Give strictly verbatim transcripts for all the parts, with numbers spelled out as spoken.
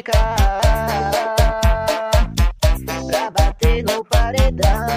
lógica pra bater no paredão.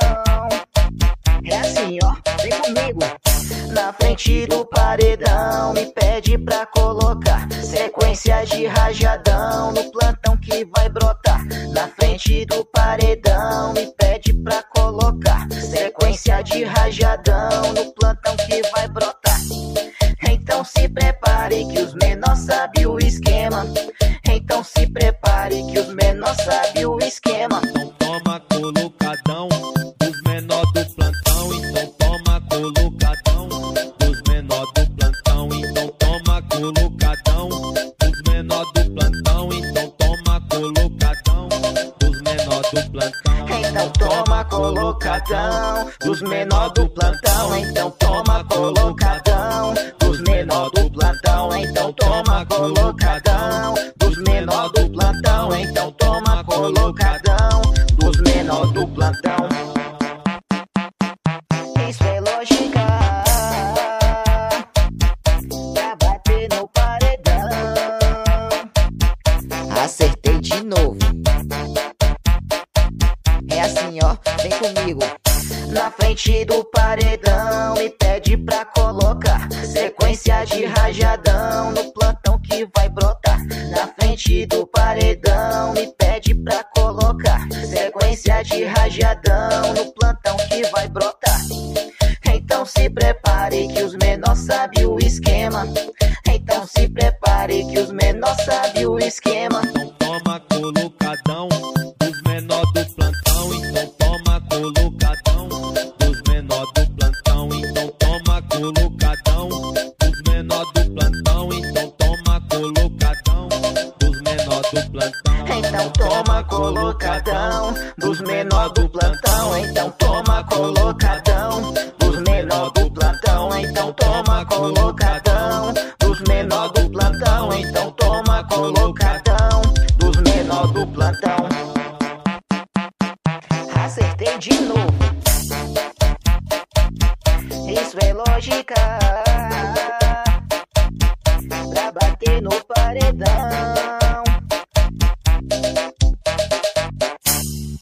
É assim, ó, vem comigo. Na frente do paredão, me pede pra colocar sequência de rajadão no plantão que vai brotar. Na frente do paredão, me pede pra colocar sequência de rajadão no plantão que vai brotar. Então se prepare que os menores sabem o esquema. Então se prepare que os menores sabem o esquema. Então toma colocadão dos menores do plantão. Então toma colocadão dos menores do plantão. Então toma colocadão dos menores do plantão. Então toma colocadão dos menores do plantão. Então toma colocadão dos menores do plantão. Então toma colocadão dos menores do plantão. Então toma colocadão dos menores do plantão. Então toma colocadão dos menores do plantão. Isso é lógica pra bater no paredão. Acertei de novo. É assim, ó, vem comigo. Na frente do paredão, me pede pra colocar sequência de rajadão no plantão que vai brotar. Na frente do paredão, me pede pra colocar sequência de rajadão no plantão que vai brotar. Então se prepare que os menores sabem o esquema. Então se prepare que os menores sabem o esquema. Então toma colocadão dos menores do plantão. Então toma colocadão dos menores do plantão. Então toma colocadão dos menores do plantão. Então toma colocadão dos menores do plantão. Então toma colocadão dos menores do plantão. Então toma colocadão dos menores do plantão. Então toma colocadão dos menores do plantão. Então toma colocadão dos menores do plantão. Acertei de novo. Isso é lógica pra bater no paredão.